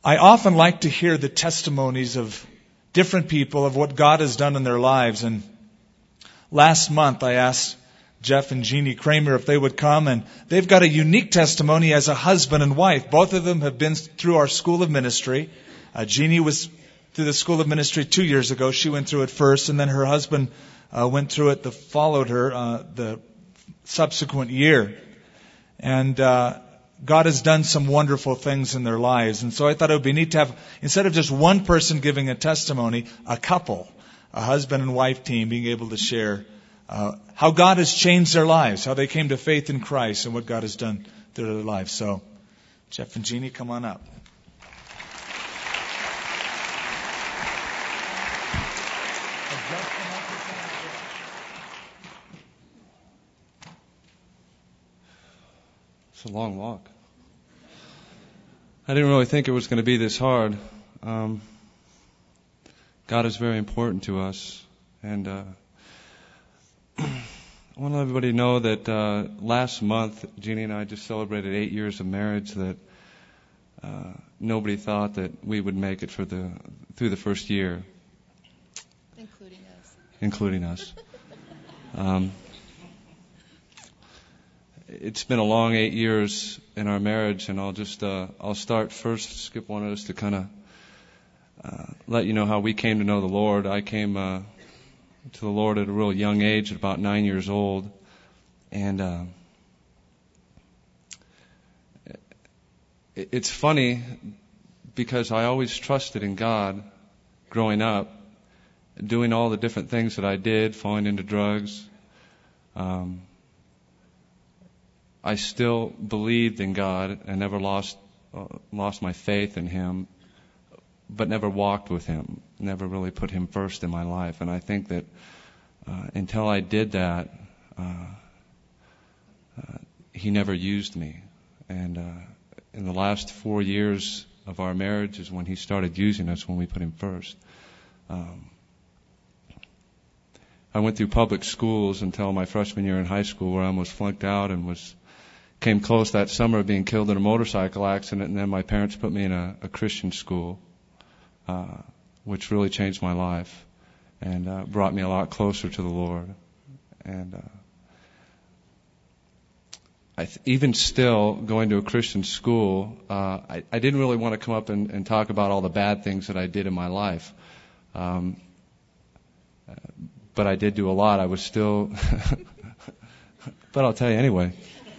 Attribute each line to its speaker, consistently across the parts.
Speaker 1: I often like to hear the testimonies of different people of what God has done in their lives. And last month I asked Jeff and Jeannie Kramer if they would come, and they've got a unique testimony as a husband and wife. Both of them have been through our School of Ministry. Jeannie was through the School of Ministry 2 years ago. She went through it first, and then her husband went through it, followed her the subsequent year. And God has done some wonderful things in their lives. And so I thought it would be neat to have, instead of just one person giving a testimony, a couple, a husband and wife team being able to share how God has changed their lives, how they came to faith in Christ, and what God has done through their lives. So, Jeff and Jeannie, come on up.
Speaker 2: It's a long walk. I didn't really think it was going to be this hard. God is very important to us, and I want to let everybody know that last month, Jeannie and I just celebrated 8 years of marriage. That nobody thought that we would make it through the first year, including us. It's been a long 8 years in our marriage, and I'll start first. Skip wanted us to kind of let you know how we came to know the Lord. I came to the Lord at a real young age, at about 9 years old, and it's funny because I always trusted in God growing up, doing all the different things that I did, falling into drugs. I still believed in God and never lost my faith in Him, but never walked with Him, never really put Him first in my life. And I think that until I did that, He never used me. And in the last 4 years of our marriage is when He started using us, when we put Him first. I went through public schools until my freshman year in high school, where I almost flunked out and came close that summer of being killed in a motorcycle accident. And then my parents put me in a Christian school, which really changed my life and brought me a lot closer to the Lord. And even still, going to a Christian school, I didn't really want to come up and talk about all the bad things that I did in my life. But I did do a lot. I was still... but I'll tell you anyway.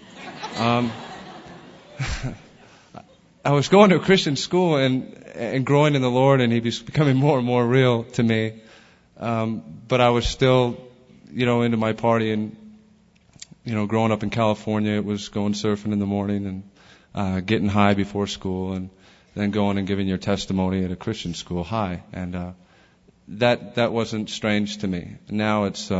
Speaker 2: I was going to a Christian school and growing in the Lord, and He was becoming more and more real to me. But I was still, into my party, and, growing up in California, it was going surfing in the morning and getting high before school, and then going and giving your testimony at a Christian school high. And that wasn't strange to me. Now it's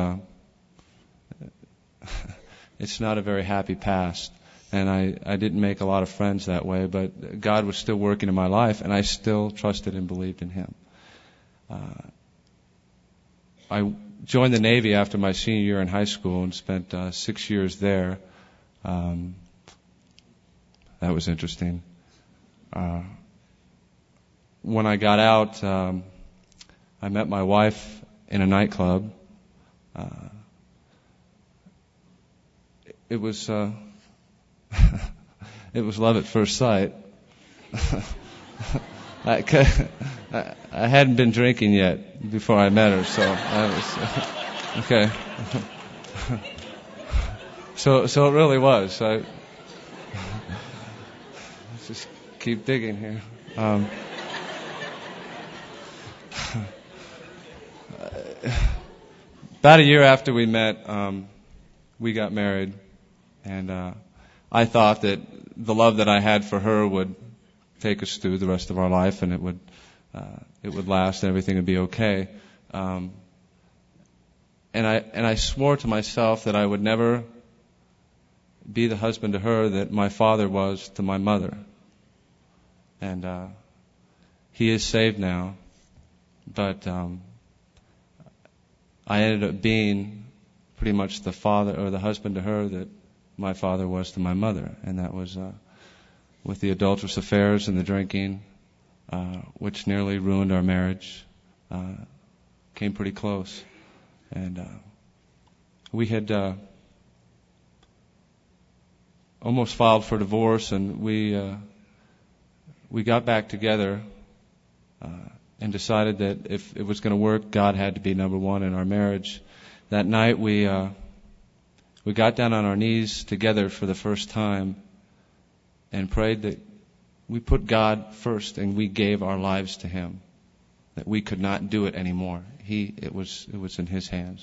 Speaker 2: not a very happy past. And I didn't make a lot of friends that way, but God was still working in my life, and I still trusted and believed in Him. I joined the Navy after my senior year in high school and spent 6 years there. That was interesting. When I got out, I met my wife in a nightclub. It was love at first sight. I hadn't been drinking yet before I met her, so I was okay. So it really was. Let's just keep digging here. About a year after we met, we got married, and I thought that the love that I had for her would take us through the rest of our life, and it would last, and everything would be okay. And I swore to myself that I would never be the husband to her that my father was to my mother. And he is saved now, but I ended up being pretty much the father or the husband to her that my father was to my mother, and that was with the adulterous affairs and the drinking, which nearly ruined our marriage. Came pretty close. And we had almost filed for divorce, and we got back together and decided that if it was going to work, God had to be number one in our marriage. That night we got down on our knees together for the first time and prayed that we put God first and we gave our lives to Him, that we could not do it anymore. It was in His hands.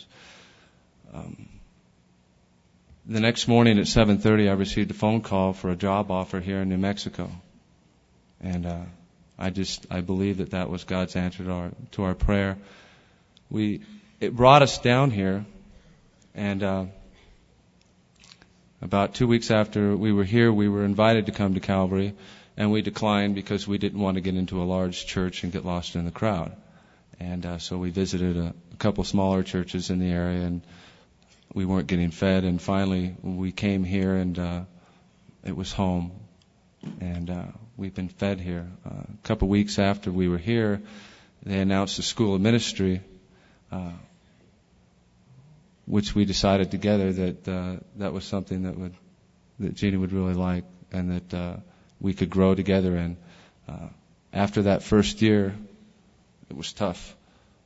Speaker 2: The next morning at 7:30, I received a phone call for a job offer here in New Mexico, and I believe that was God's answer to our prayer. It brought us down here, and about 2 weeks after we were here, we were invited to come to Calvary, and we declined because we didn't want to get into a large church and get lost in the crowd. And so we visited a couple smaller churches in the area, and we weren't getting fed. And finally, we came here, and it was home. And we've been fed here. A couple weeks after we were here, they announced a school of ministry, which we decided together that was something that Jeannie would really like, and that we could grow together. And after that first year, it was tough.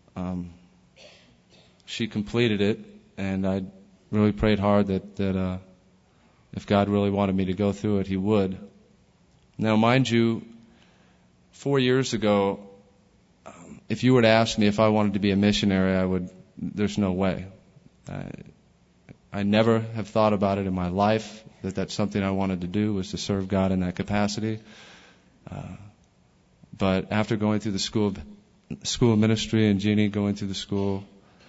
Speaker 2: She completed it, and I really prayed hard that if God really wanted me to go through it, He would. Now, mind you, 4 years ago, if you were to ask me if I wanted to be a missionary, there's no way. I never have thought about it in my life, that's something I wanted to do, was to serve God in that capacity. But after going through the school of ministry and Jeannie going through the school,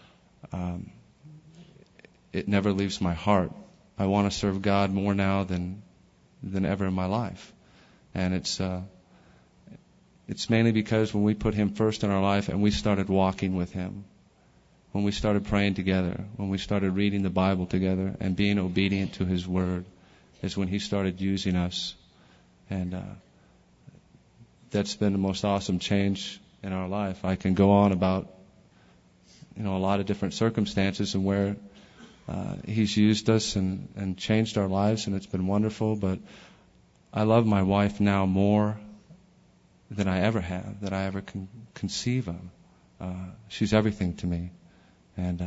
Speaker 2: it never leaves my heart. I want to serve God more now than ever in my life. And it's mainly because when we put Him first in our life and we started walking with Him, when we started praying together, when we started reading the Bible together and being obedient to His Word, is when He started using us. And that's been the most awesome change in our life. I can go on about a lot of different circumstances and where He's used us and changed our lives, and it's been wonderful. But I love my wife now more than I ever have, that I ever can conceive of. She's everything to me. And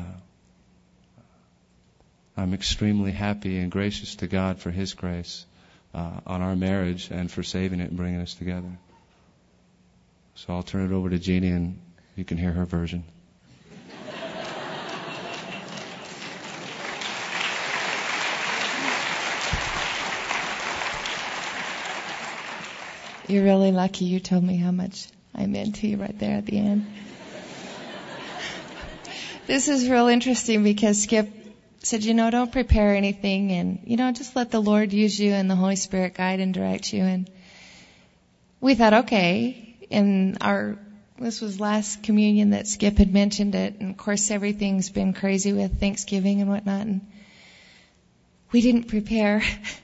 Speaker 2: I'm extremely happy and gracious to God for His grace on our marriage and for saving it and bringing us together. So I'll turn it over to Jeannie, and you can hear her version.
Speaker 3: You're really lucky you told me how much I meant to you right there at the end. This is real interesting because Skip said, don't prepare anything, and, just let the Lord use you and the Holy Spirit guide and direct you. And we thought, okay. And this was last communion that Skip had mentioned it. And of course, everything's been crazy with Thanksgiving and whatnot. And we didn't prepare.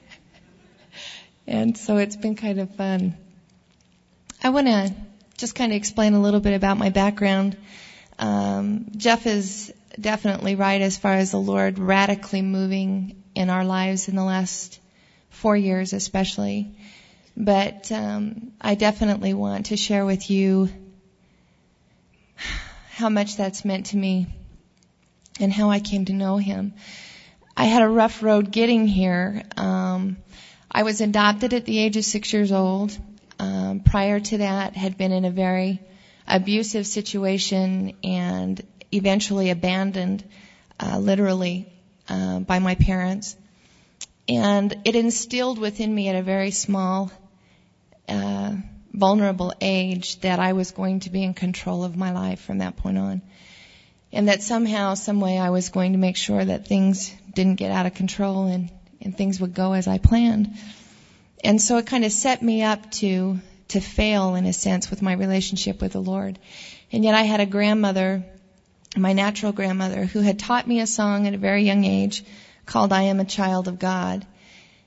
Speaker 3: And so it's been kind of fun. I want to just kind of explain a little bit about my background. Jeff is definitely right as far as the Lord radically moving in our lives in the last 4 years especially. But I definitely want to share with you how much that's meant to me and how I came to know Him. I had a rough road getting here. I was adopted at the age of 6 years old. Prior to that, had been in a very abusive situation and eventually abandoned, literally, by my parents. And it instilled within me at a very small, vulnerable age that I was going to be in control of my life from that point on. And that somehow, some way, I was going to make sure that things didn't get out of control and things would go as I planned. And so it kind of set me up to fail, in a sense, with my relationship with the Lord. And yet I had a grandmother, my natural grandmother, who had taught me a song at a very young age called I Am a Child of God.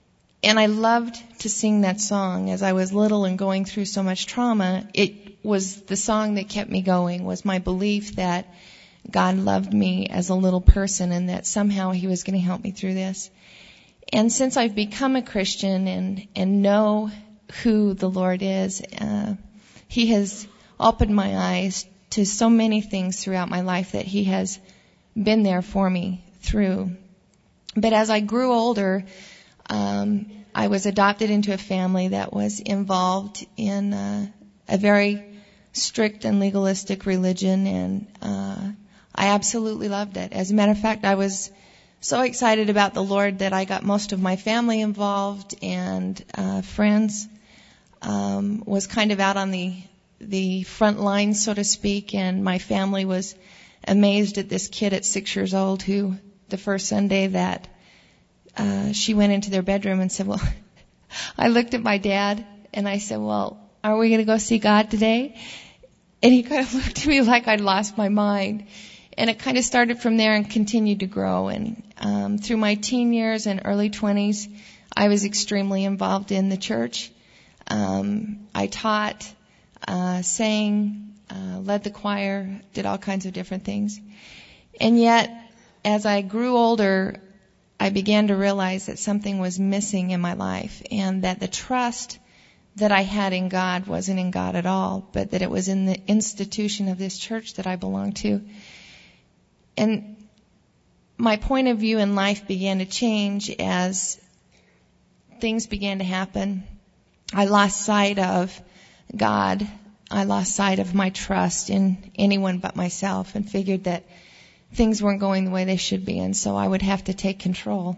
Speaker 3: And I loved to sing that song. As I was little and going through so much trauma, it was the song that kept me going, was my belief that God loved me as a little person and that somehow He was going to help me through this. And since I've become a Christian and know who the Lord is, He has opened my eyes to so many things throughout my life that He has been there for me through. But as I grew older, I was adopted into a family that was involved in a very strict and legalistic religion, and I absolutely loved it. As a matter of fact, I was so excited about the Lord that I got most of my family involved and friends. Was kind of out on the front line, so to speak, and my family was amazed at this kid at 6 years old who, the first Sunday that she went into their bedroom and said, well, I looked at my dad and I said, well, are we going to go see God today? And he kind of looked at me like I'd lost my mind. And it kind of started from there and continued to grow. And through my teen years and early 20s, I was extremely involved in the church. I taught, sang, led the choir, did all kinds of different things. And yet, as I grew older, I began to realize that something was missing in my life, and that the trust that I had in God wasn't in God at all, but that it was in the institution of this church that I belonged to. And my point of view in life began to change as things began to happen. I lost sight of God. I lost sight of my trust in anyone but myself, and figured that things weren't going the way they should be, and so I would have to take control.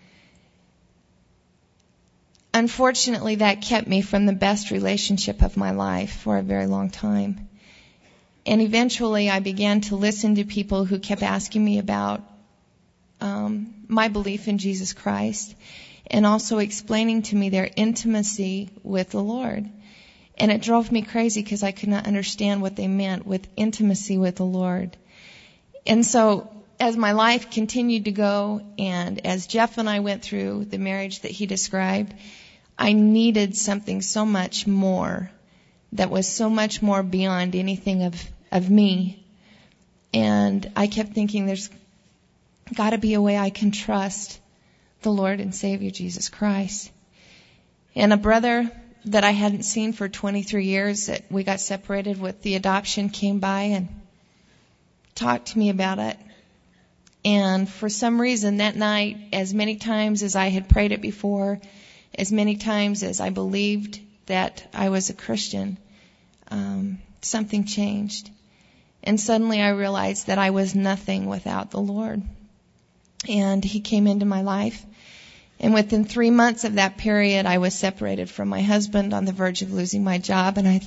Speaker 3: Unfortunately, that kept me from the best relationship of my life for a very long time. And eventually I began to listen to people who kept asking me about my belief in Jesus Christ, and also explaining to me their intimacy with the Lord. And it drove me crazy because I could not understand what they meant with intimacy with the Lord. And so as my life continued to go, and as Jeff and I went through the marriage that he described, I needed something so much more that was so much more beyond anything of me. And I kept thinking, there's got to be a way I can trust the Lord and Savior Jesus Christ. And a brother that I hadn't seen for 23 years, that we got separated with the adoption, came by and talked to me about it. And for some reason that night, as many times as I had prayed it before, as many times as I believed that I was a Christian, something changed. And suddenly I realized that I was nothing without the Lord. And He came into my life. And within 3 months of that period, I was separated from my husband, on the verge of losing my job. And I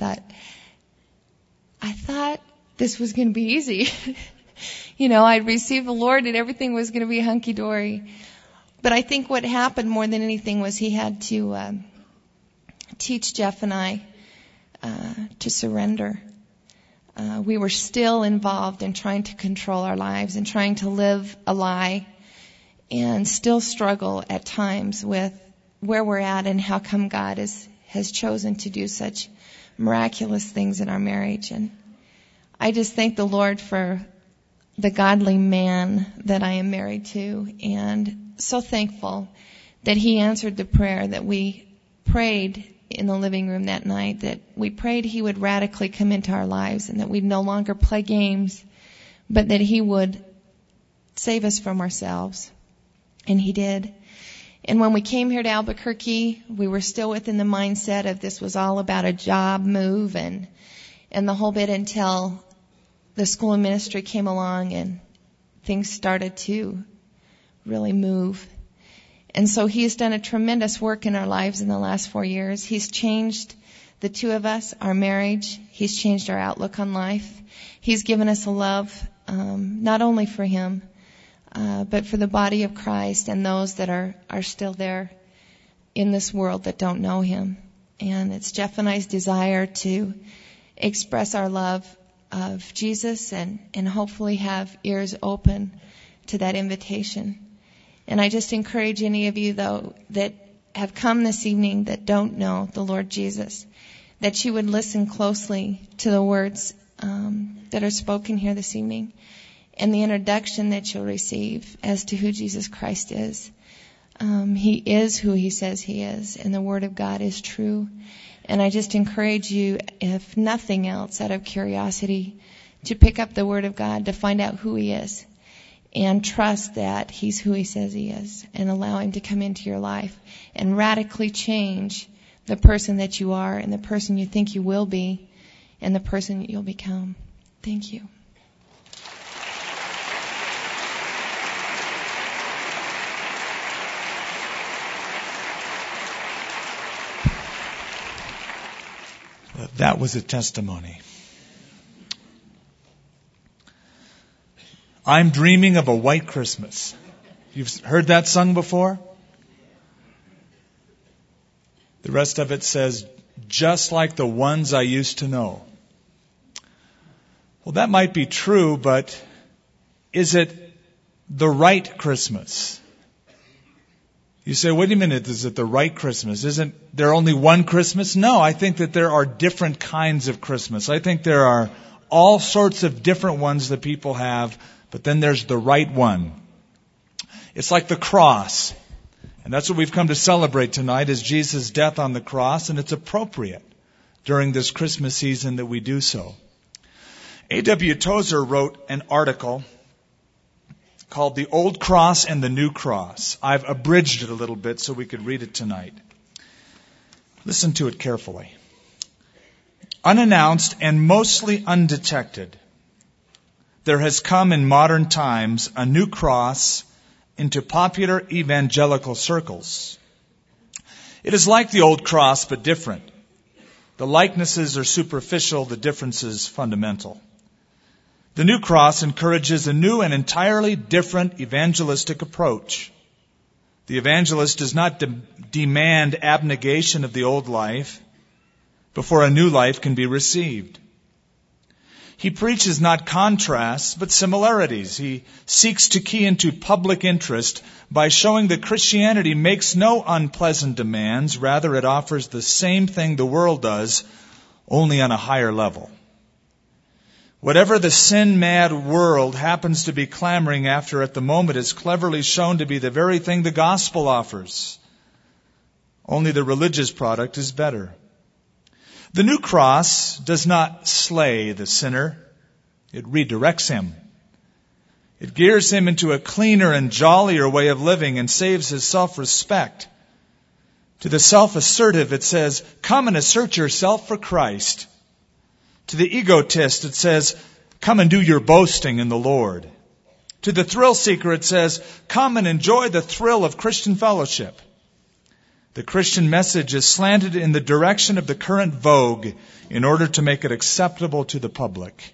Speaker 3: thought this was going to be easy. I'd received the Lord and everything was going to be hunky-dory. But I think what happened more than anything was He had to teach Jeff and I to surrender. We were still involved in trying to control our lives and trying to live a lie, and still struggle at times with where we're at and how come God has chosen to do such miraculous things in our marriage. And I just thank the Lord for the godly man that I am married to, and so thankful that He answered the prayer that we prayed in the living room that night, that we prayed He would radically come into our lives and that we'd no longer play games, but that He would save us from ourselves. And He did. And when we came here to Albuquerque, we were still within the mindset of this was all about a job move and the whole bit, until the school of ministry came along and things started to really move. And so He has done a tremendous work in our lives in the last 4 years. He's changed the two of us, our marriage. He's changed our outlook on life. He's given us a love, not only for Him, but for the body of Christ and those that are still there in this world that don't know Him. And it's Jeff and I's desire to express our love of Jesus and hopefully have ears open to that invitation. And I just encourage any of you, though, that have come this evening that don't know the Lord Jesus, that you would listen closely to the words that are spoken here this evening and the introduction that you'll receive as to who Jesus Christ is. He is who He says He is, and the Word of God is true. And I just encourage you, if nothing else, out of curiosity, to pick up the Word of God, to find out who He is, and trust that He's who He says He is, and allow Him to come into your life and radically change the person that you are and the person you think you will be and the person that you'll become. Thank you.
Speaker 1: That was a testimony. I'm dreaming of a white Christmas. You've heard that sung before? The rest of it says, just like the ones I used to know. Well, that might be true, but is it the right Christmas? You say, wait a minute, is it the right Christmas? Isn't there only one Christmas? No, I think that there are different kinds of Christmas. I think there are all sorts of different ones that people have, but then there's the right one. It's like the cross. And that's what we've come to celebrate tonight, is Jesus' death on the cross, and it's appropriate during this Christmas season that we do so. A.W. Tozer wrote an article called The Old Cross and the New Cross. I've abridged it a little bit so we could read it tonight. Listen to it carefully. Unannounced and mostly undetected, there has come in modern times a new cross into popular evangelical circles. It is like the old cross, but different. The likenesses are superficial, the differences fundamental. The new cross encourages a new and entirely different evangelistic approach. The evangelist does not demand abnegation of the old life before a new life can be received. He preaches not contrasts, but similarities. He seeks to key into public interest by showing that Christianity makes no unpleasant demands. Rather, it offers the same thing the world does, only on a higher level. Whatever the sin-mad world happens to be clamoring after at the moment is cleverly shown to be the very thing the gospel offers. Only the religious product is better. The new cross does not slay the sinner. It redirects him. It gears him into a cleaner and jollier way of living and saves his self-respect. To the self-assertive, it says, come and assert yourself for Christ. To the egotist, it says, come and do your boasting in the Lord. To the thrill seeker, it says, come and enjoy the thrill of Christian fellowship. The Christian message is slanted in the direction of the current vogue in order to make it acceptable to the public.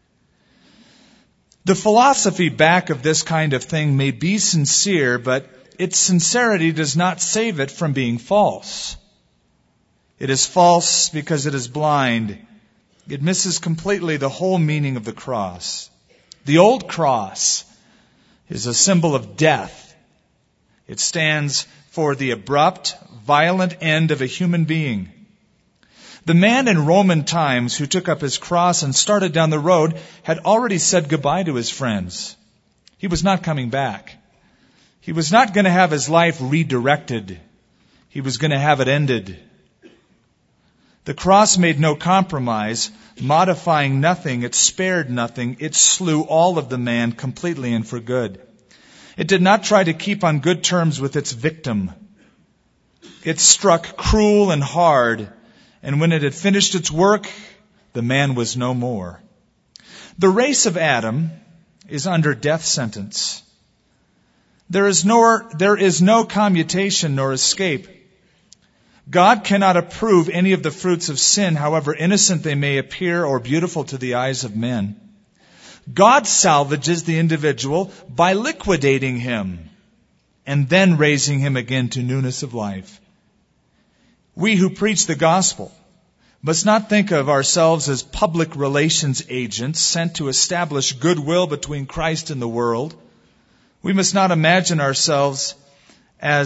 Speaker 1: The philosophy back of this kind of thing may be sincere, but its sincerity does not save it from being false. It is false because it is blind. It misses completely the whole meaning of the cross. The old cross is a symbol of death. It stands for the abrupt, violent end of a human being. The man in Roman times who took up his cross and started down the road had already said goodbye to his friends. He was not coming back. He was not going to have his life redirected. He was going to have it ended. The cross made no compromise, modifying nothing. It spared nothing. It slew all of the man completely and for good. It did not try to keep on good terms with its victim. It struck cruel and hard, and when it had finished its work, the man was no more. The race of Adam is under death sentence. There is no commutation nor escape. God cannot approve any of the fruits of sin, however innocent they may appear or beautiful to the eyes of men. God salvages the individual by liquidating him and then raising him again to newness of life. We who preach the gospel must not think of ourselves as public relations agents sent to establish goodwill between Christ and the world. We must not imagine ourselves as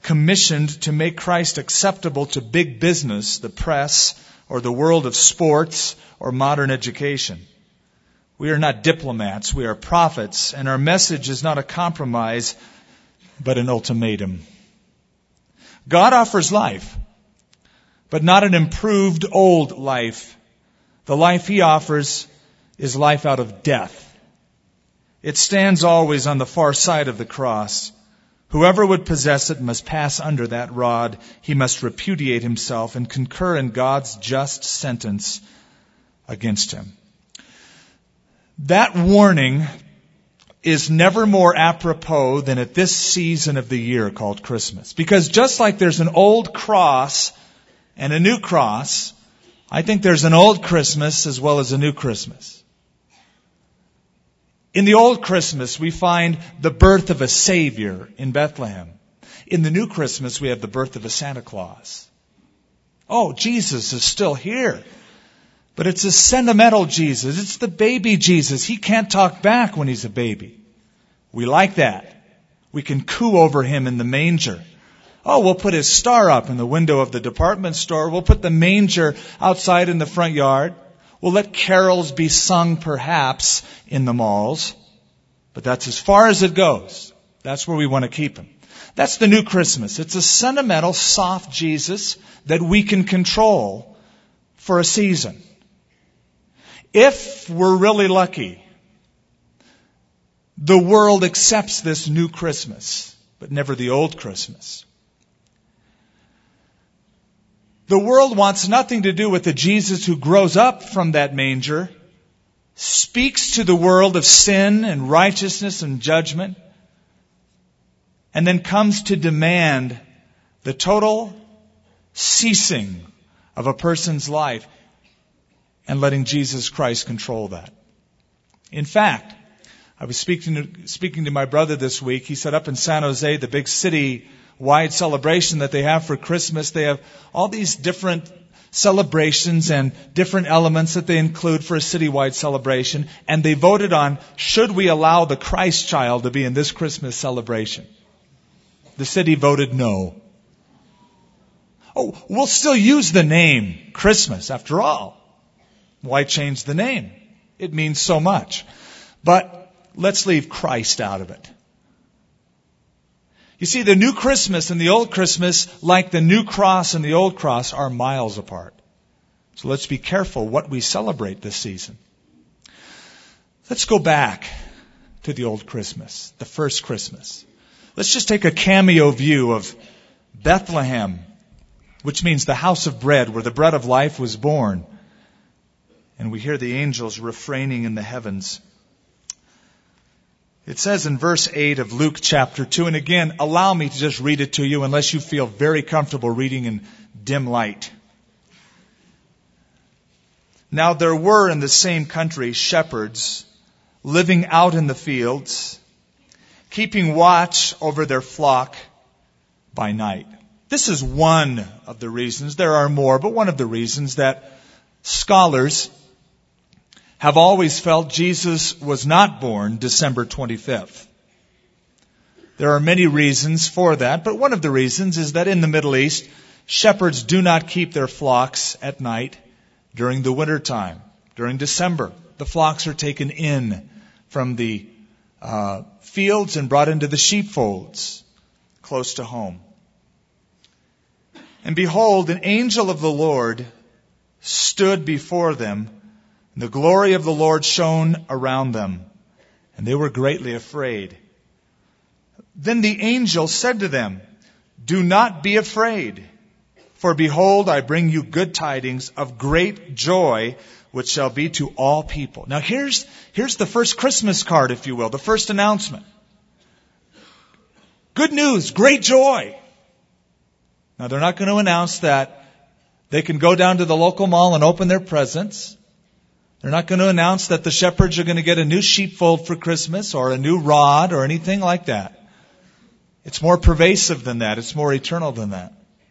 Speaker 1: commissioned to make Christ acceptable to big business, the press, or the world of sports, or modern education. We are not diplomats, we are prophets, and our message is not a compromise, but an ultimatum. God offers life, but not an improved old life. The life He offers is life out of death. It stands always on the far side of the cross. Whoever would possess it must pass under that rod. He must repudiate himself and concur in God's just sentence against him. That warning is never more apropos than at this season of the year called Christmas. Because just like there's an old cross and a new cross, I think there's an old Christmas as well as a new Christmas. In the old Christmas, we find the birth of a Savior in Bethlehem. In the new Christmas, we have the birth of a Santa Claus. Oh, Jesus is still here. But it's a sentimental Jesus. It's the baby Jesus. He can't talk back when he's a baby. We like that. We can coo over him in the manger. Oh, we'll put his star up in the window of the department store. We'll put the manger outside in the front yard. We'll let carols be sung perhaps in the malls. But that's as far as it goes. That's where we want to keep him. That's the new Christmas. It's a sentimental, soft Jesus that we can control for a season. If we're really lucky, the world accepts this new Christmas, but never the old Christmas. The world wants nothing to do with the Jesus who grows up from that manger, speaks to the world of sin and righteousness and judgment, and then comes to demand the total ceasing of a person's life and letting Jesus Christ control that. In fact, I was speaking to my brother this week. He said up in San Jose, the big city-wide celebration that they have for Christmas, they have all these different celebrations and different elements that they include for a citywide celebration. And they voted on, should we allow the Christ child to be in this Christmas celebration? The city voted no. Oh, we'll still use the name Christmas after all. Why change the name? It means so much. But let's leave Christ out of it. You see, the new Christmas and the old Christmas, like the new cross and the old cross, are miles apart. So let's be careful what we celebrate this season. Let's go back to the old Christmas, the first Christmas. Let's just take a cameo view of Bethlehem, which means the house of bread, where the bread of life was born. And we hear the angels refraining in the heavens. It says in verse 8 of Luke chapter 2, and again, allow me to just read it to you unless you feel very comfortable reading in dim light. Now there were in the same country shepherds living out in the fields, keeping watch over their flock by night. This is one of the reasons, there are more, but one of the reasons that scholars have always felt Jesus was not born December 25th. There are many reasons for that, but one of the reasons is that in the Middle East, shepherds do not keep their flocks at night during the winter time. During December, the flocks are taken in from the fields and brought into the sheepfolds close to home. And behold, an angel of the Lord stood before them. The glory of the Lord shone around them, and they were greatly afraid. Then the angel said to them, do not be afraid, for behold, I bring you good tidings of great joy, which shall be to all people. Now here's the first Christmas card, if you will, the first announcement. Good news, great joy. Now they're not going to announce that they can go down to the local mall and open their presents. They're not going to announce that the shepherds are going to get a new sheepfold for Christmas or a new rod or anything like that. It's more pervasive than that. It's more eternal than that.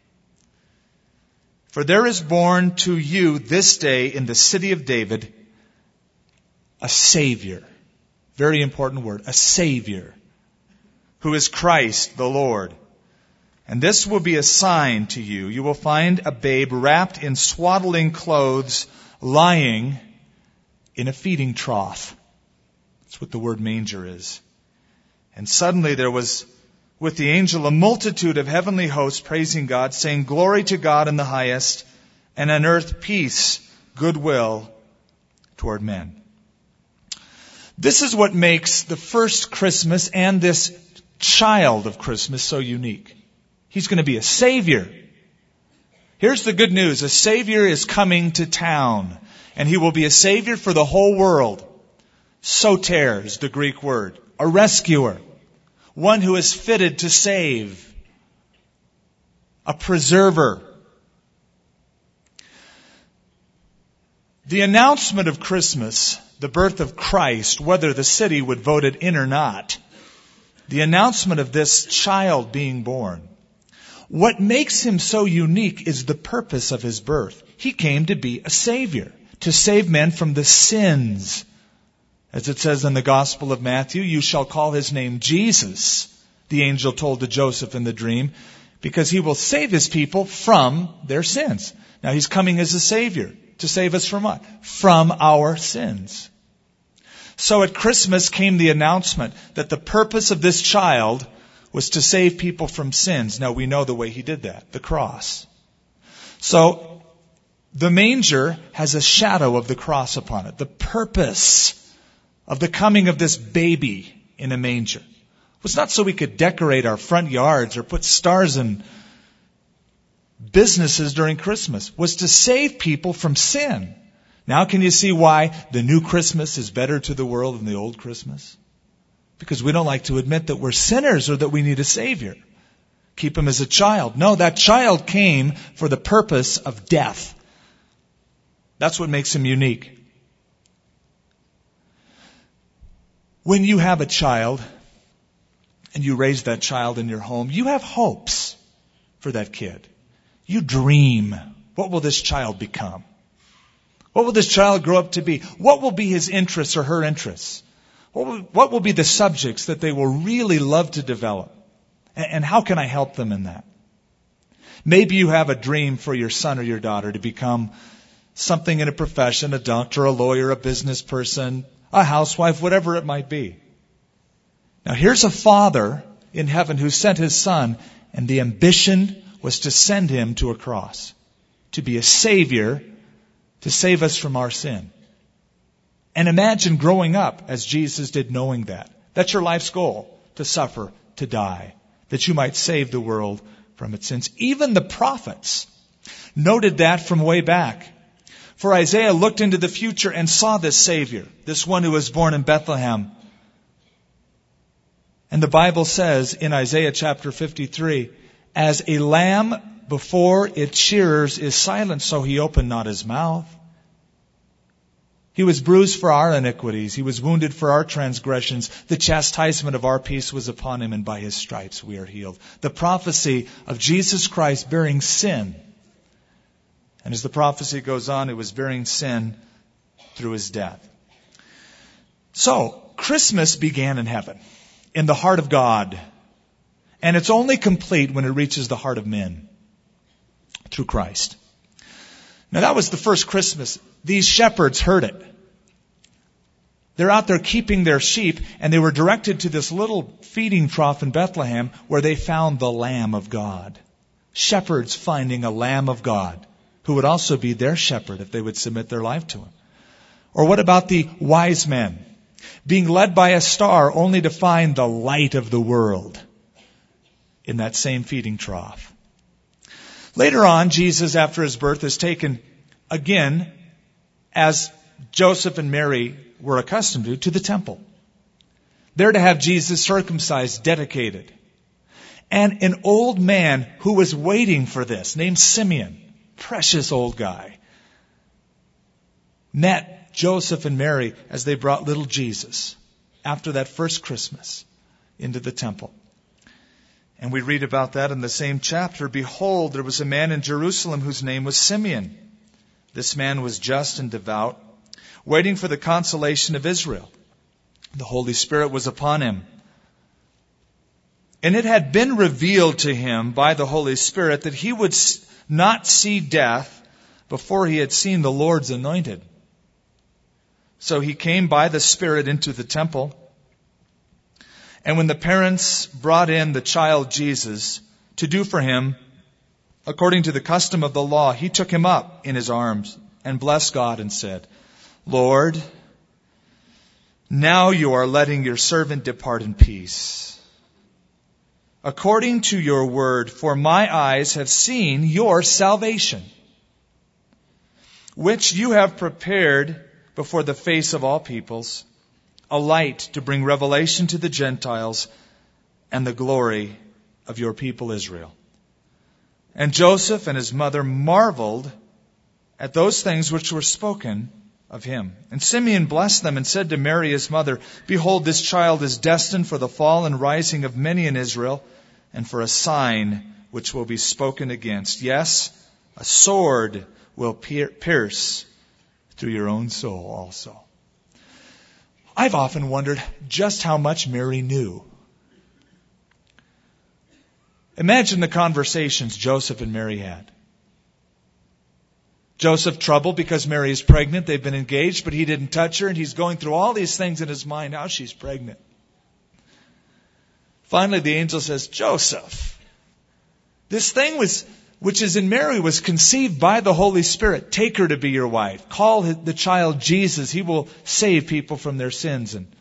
Speaker 1: For there is born to you this day in the city of David a Savior. Very important word. A Savior. Who is Christ the Lord. And this will be a sign to you. You will find a babe wrapped in swaddling clothes, lying in a feeding trough. That's what the word manger is. And suddenly there was with the angel a multitude of heavenly hosts praising God, saying, Glory to God in the highest, and on earth peace, goodwill toward men. This is what makes the first Christmas and this child of Christmas so unique. He's going to be a Savior. Here's the good news. A Savior is coming to town, and He will be a Savior for the whole world. Soter is the Greek word. A rescuer. One who is fitted to save. A preserver. The announcement of Christmas, the birth of Christ, whether the city would vote it in or not, the announcement of this child being born, what makes Him so unique is the purpose of His birth. He came to be a Savior, to save men from the sins. As it says in the Gospel of Matthew, you shall call His name Jesus, the angel told to Joseph in the dream, because He will save His people from their sins. Now He's coming as a Savior to save us from what? From our sins. So at Christmas came the announcement that the purpose of this child was to save people from sins. Now we know the way He did that, the cross. So the manger has a shadow of the cross upon it. The purpose of the coming of this baby in a manger was not so we could decorate our front yards or put stars in businesses during Christmas. Was to save people from sin. Now can you see why the new Christmas is better to the world than the old Christmas? Because we don't like to admit that we're sinners or that we need a Savior. Keep Him as a child. No, that child came for the purpose of death. That's what makes Him unique. When you have a child and you raise that child in your home, you have hopes for that kid. You dream, what will this child become? What will this child grow up to be? What will be his interests or her interests? What will be the subjects that they will really love to develop? And how can I help them in that? Maybe you have a dream for your son or your daughter to become something in a profession, a doctor, a lawyer, a business person, a housewife, whatever it might be. Now here's a father in heaven who sent his son, and the ambition was to send him to a cross, to be a Savior, to save us from our sin. And imagine growing up as Jesus did, knowing that. That's your life's goal, to suffer, to die, that you might save the world from its sins. Even the prophets noted that from way back. For Isaiah looked into the future and saw this Savior, this one who was born in Bethlehem. And the Bible says in Isaiah chapter 53, as a lamb before its shearers is silent, so He opened not His mouth. He was bruised for our iniquities. He was wounded for our transgressions. The chastisement of our peace was upon Him, and by His stripes we are healed. The prophecy of Jesus Christ bearing sin. And as the prophecy goes on, it was bearing sin through His death. So, Christmas began in heaven, in the heart of God. And it's only complete when it reaches the heart of men through Christ. Now that was the first Christmas. These shepherds heard it. They're out there keeping their sheep, and they were directed to this little feeding trough in Bethlehem where they found the Lamb of God. Shepherds finding a Lamb of God who would also be their shepherd if they would submit their life to Him. Or what about the wise men being led by a star only to find the light of the world in that same feeding trough? Later on, Jesus, after His birth, is taken again, as Joseph and Mary were accustomed to the temple. There to have Jesus circumcised, dedicated. And an old man who was waiting for this, named Simeon, precious old guy, met Joseph and Mary as they brought little Jesus after that first Christmas into the temple. And we read about that in the same chapter. Behold, there was a man in Jerusalem whose name was Simeon. This man was just and devout, waiting for the consolation of Israel. The Holy Spirit was upon him. And it had been revealed to him by the Holy Spirit that he would not see death before he had seen the Lord's anointed. So he came by the Spirit into the temple. And when the parents brought in the child Jesus to do for him, according to the custom of the law, he took him up in his arms and blessed God and said, Lord, now you are letting your servant depart in peace, according to your word, for my eyes have seen your salvation, which you have prepared before the face of all peoples, a light to bring revelation to the Gentiles and the glory of your people Israel. And Joseph and his mother marveled at those things which were spoken of him. And Simeon blessed them and said to Mary his mother, Behold, this child is destined for the fall and rising of many in Israel, and for a sign which will be spoken against. Yes, a sword will pierce through your own soul also. I've often wondered just how much Mary knew. Imagine the conversations Joseph and Mary had. Joseph troubled because Mary is pregnant. They've been engaged, but he didn't touch her, and he's going through all these things in his mind. Now she's pregnant. Finally, the angel says, Joseph, this thing which is in Mary was conceived by the Holy Spirit. Take her to be your wife. Call the child Jesus. He will save people from their sins. And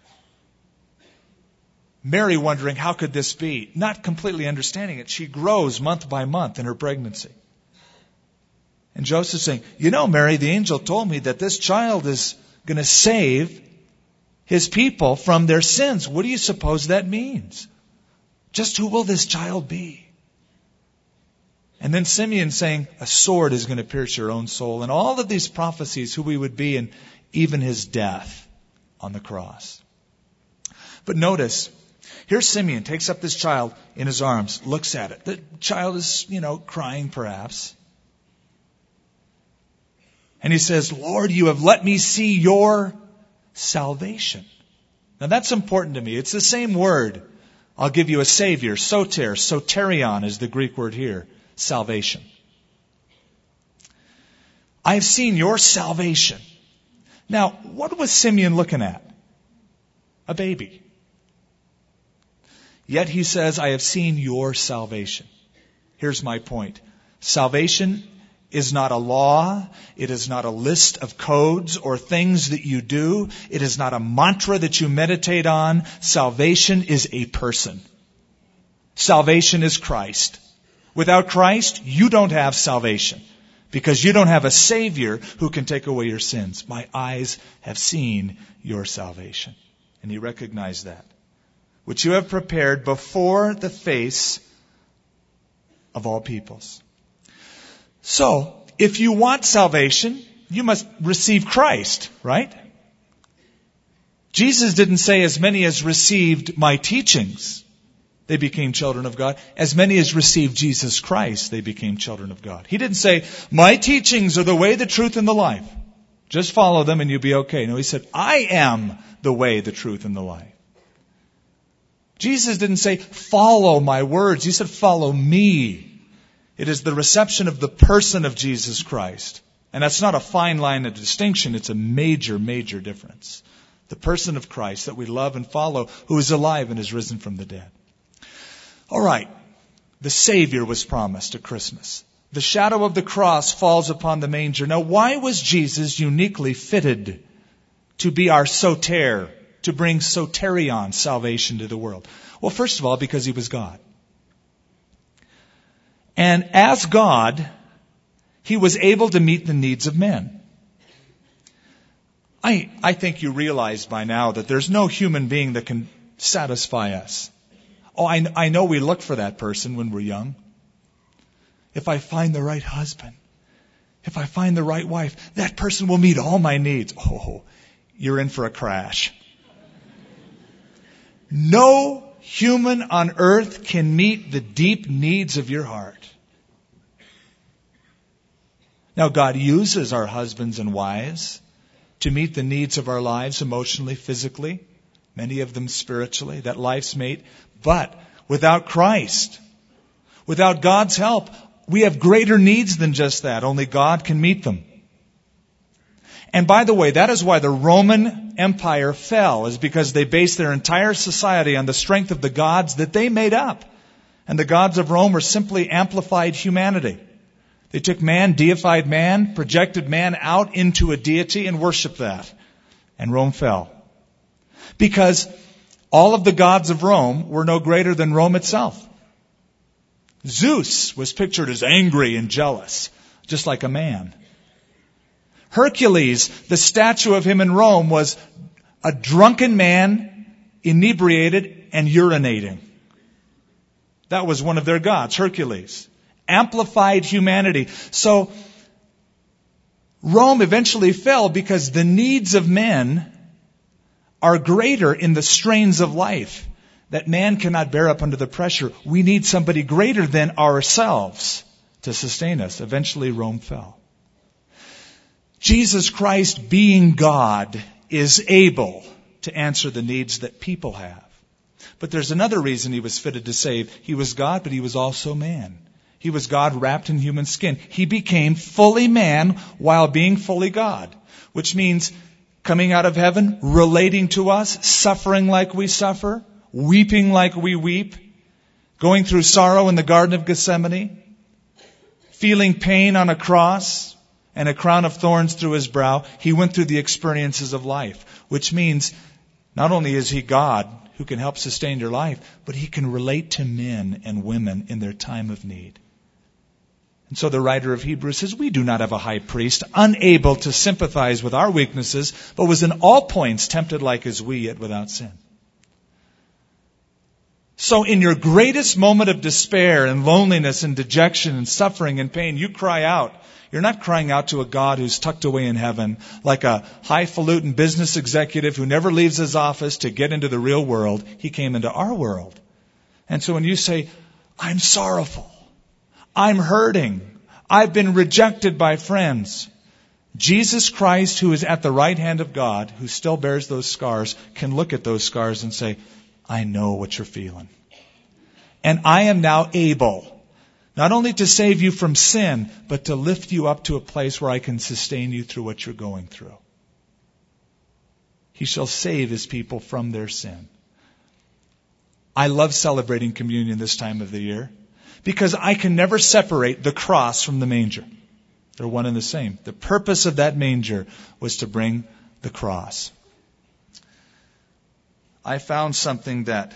Speaker 1: Mary wondering, how could this be? Not completely understanding it. She grows month by month in her pregnancy. And Joseph saying, you know, Mary, the angel told me that this child is going to save his people from their sins. What do you suppose that means? Just who will this child be? And then Simeon saying, a sword is going to pierce your own soul. And all of these prophecies, who he would be, and even his death on the cross. But notice, here Simeon takes up this child in his arms, looks at it. The child is, crying perhaps. And he says, Lord, you have let me see your salvation. Now that's important to me. It's the same word. I'll give you a savior. Soter, soterion is the Greek word here. Salvation. I have seen your salvation. Now, what was Simeon looking at? A baby. Yet he says, I have seen your salvation. Here's my point. Salvation is not a law. It is not a list of codes or things that you do. It is not a mantra that you meditate on. Salvation is a person. Salvation is Christ. Without Christ, you don't have salvation because you don't have a Savior who can take away your sins. My eyes have seen your salvation. And he recognized that, which you have prepared before the face of all peoples. So, if you want salvation, you must receive Christ, right? Jesus didn't say as many as received my teachings, they became children of God. As many as received Jesus Christ, they became children of God. He didn't say, my teachings are the way, the truth, and the life. Just follow them and you'll be okay. No, he said, I am the way, the truth, and the life. Jesus didn't say, follow my words. He said, follow me. It is the reception of the person of Jesus Christ. And that's not a fine line of distinction. It's a major, major difference. The person of Christ that we love and follow, who is alive and is risen from the dead. All right. The Savior was promised at Christmas. The shadow of the cross falls upon the manger. Now, why was Jesus uniquely fitted to be our soter, to bring soterion, salvation to the world? Well, first of all, because he was God. And as God, he was able to meet the needs of men. I think you realize by now that there's no human being that can satisfy us. Oh, I know we look for that person when we're young. If I find the right husband, if I find the right wife, that person will meet all my needs. Oh, you're in for a crash. No human on earth can meet the deep needs of your heart. Now, God uses our husbands and wives to meet the needs of our lives emotionally, physically, many of them spiritually, that life's mate. But without Christ. Without God's help, we have greater needs than just that. Only God can meet them. And by the way, that is why the Roman Empire fell, is because they based their entire society on the strength of the gods that they made up. And the gods of Rome were simply amplified humanity. They took man, deified man, projected man out into a deity and worshiped that. And Rome fell. Because all of the gods of Rome were no greater than Rome itself. Zeus was pictured as angry and jealous, just like a man. Hercules, the statue of him in Rome, was a drunken man, inebriated and urinating. That was one of their gods, Hercules. Amplified humanity. So Rome eventually fell because the needs of men are greater in the strains of life that man cannot bear up under the pressure. We need somebody greater than ourselves to sustain us. Eventually Rome fell. Jesus Christ, being God, is able to answer the needs that people have. But there's another reason he was fitted to save. He was God, but he was also man. He was God wrapped in human skin. He became fully man while being fully God, which means coming out of heaven, relating to us, suffering like we suffer, weeping like we weep, going through sorrow in the Garden of Gethsemane, feeling pain on a cross and a crown of thorns through his brow. He went through the experiences of life, which means not only is he God who can help sustain your life, but he can relate to men and women in their time of need. And so the writer of Hebrews says, we do not have a high priest unable to sympathize with our weaknesses, but was in all points tempted like as we, yet without sin. So in your greatest moment of despair and loneliness and dejection and suffering and pain, you cry out. You're not crying out to a God who's tucked away in heaven like a highfalutin business executive who never leaves his office to get into the real world. He came into our world. And so when you say, I'm sorrowful, I'm hurting, I've been rejected by friends, Jesus Christ, who is at the right hand of God, who still bears those scars, can look at those scars and say, I know what you're feeling. And I am now able not only to save you from sin, but to lift you up to a place where I can sustain you through what you're going through. He shall save his people from their sin. I love celebrating communion this time of the year because I can never separate the cross from the manger. They're one and the same. The purpose of that manger was to bring the cross. I found something that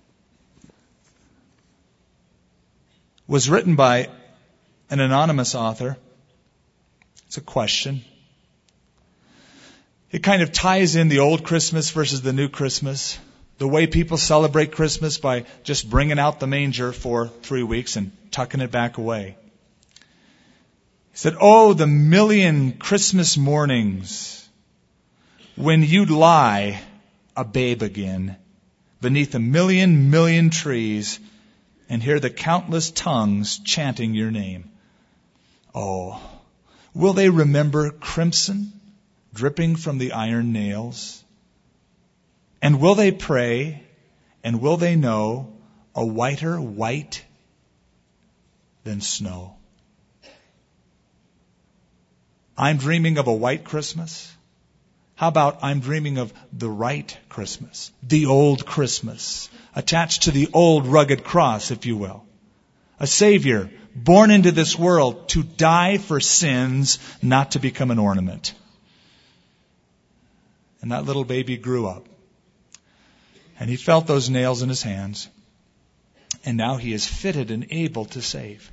Speaker 1: was written by an anonymous author. It's a question. It kind of ties in the old Christmas versus the new Christmas. The way people celebrate Christmas by just bringing out the manger for 3 weeks and tucking it back away. He said, oh, the million Christmas mornings when you'd lie a babe again beneath a million trees and hear the countless tongues chanting your name. Oh, will they remember crimson dripping from the iron nails? And will they pray, and will they know a whiter white than snow? I'm dreaming of a white Christmas. How about I'm dreaming of the right Christmas, the old Christmas, attached to the old rugged cross, if you will. A Savior born into this world to die for sins, not to become an ornament. And that little baby grew up. And he felt those nails in his hands. And now he is fitted and able to save.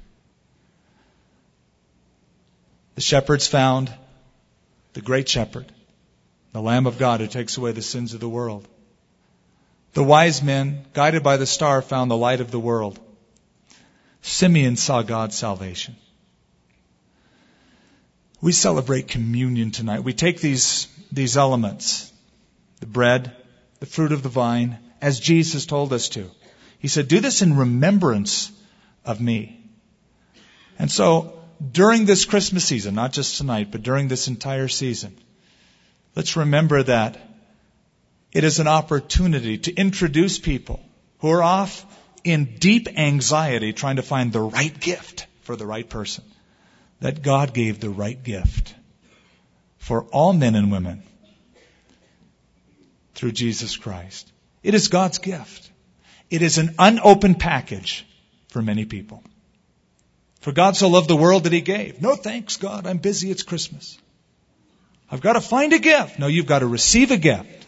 Speaker 1: The shepherds found the great shepherd, the Lamb of God who takes away the sins of the world. The wise men, guided by the star, found the light of the world. Simeon saw God's salvation. We celebrate communion tonight. We take these elements, the bread, the fruit of the vine, as Jesus told us to. He said, do this in remembrance of me. And so, during this Christmas season, not just tonight, but during this entire season, let's remember that it is an opportunity to introduce people who are off in deep anxiety trying to find the right gift for the right person, that God gave the right gift for all men and women through Jesus Christ. It is God's gift. It is an unopened package for many people. For God so loved the world that He gave. No thanks, God. I'm busy. It's Christmas. I've got to find a gift. No, you've got to receive a gift.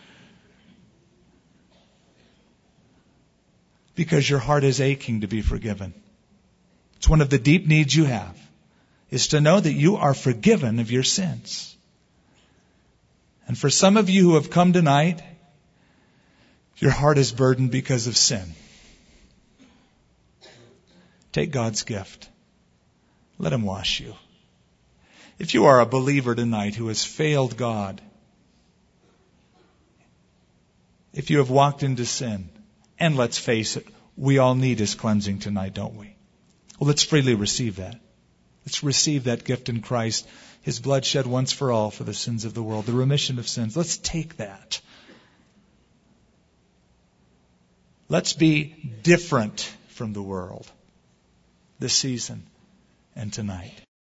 Speaker 1: Because your heart is aching to be forgiven. It's one of the deep needs you have, is to know that you are forgiven of your sins. And for some of you who have come tonight, your heart is burdened because of sin. Take God's gift. Let Him wash you. If you are a believer tonight who has failed God, if you have walked into sin, and let's face it, we all need His cleansing tonight, don't we? Well, let's freely receive that. Let's receive that gift in Christ. His blood shed once for all for the sins of the world, the remission of sins. Let's take that. Let's be different from the world this season and tonight.